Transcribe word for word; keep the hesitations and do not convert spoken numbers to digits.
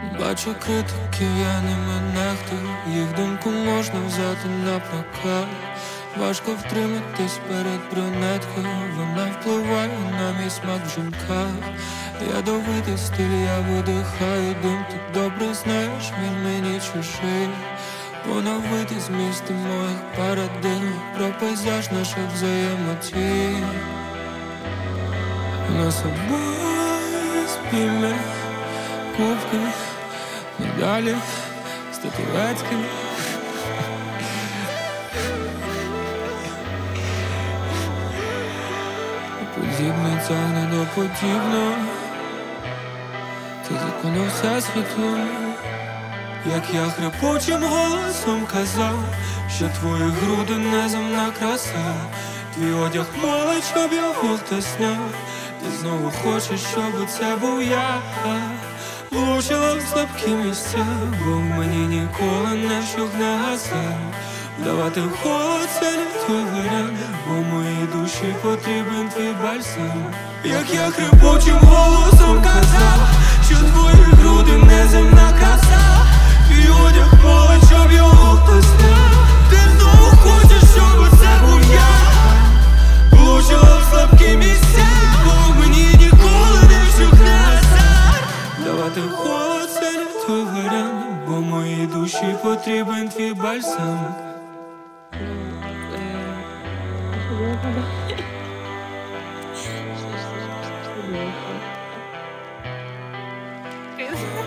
Бачу критиків, я ними нехтую, їх думку можна взяти на прокат. Важко втриматись перед брюнеткою, вона впливає на мій смак в жінках. Ядовитий стиль, я видихаю дим, ти добре знаєш, він мені чужий. Поновити змісти моїх парадигм, про пейзаж наших взаємотій. У нас обоє спільне кубки, медалі, статуетки. Подібне тягне до подібного, це законом всесвіту. Як я хрипучим голосом казав, що твої груди неземна краса, твій одяг молить, щоб його хтось зняв. Ти знову хочеш, щоб це був я. Влучила в слабкі місця, бо в мені ніколи не вщухне газа. Вдавати в холод – це не твій варіант, бо моїй душі потрібен твій бальзам. Як я хрипучим голосом казав, що твої груди неземна краса, твій одяг молить, щоб його хтось зняв. Ти знову хочеш, щоб це був я. Влучила в слабкі місця, бо в мені ніколи не вщухне газа. Вдавати в холод – це не твій варіант, бо моїй душі потрібен твій бальзам. Що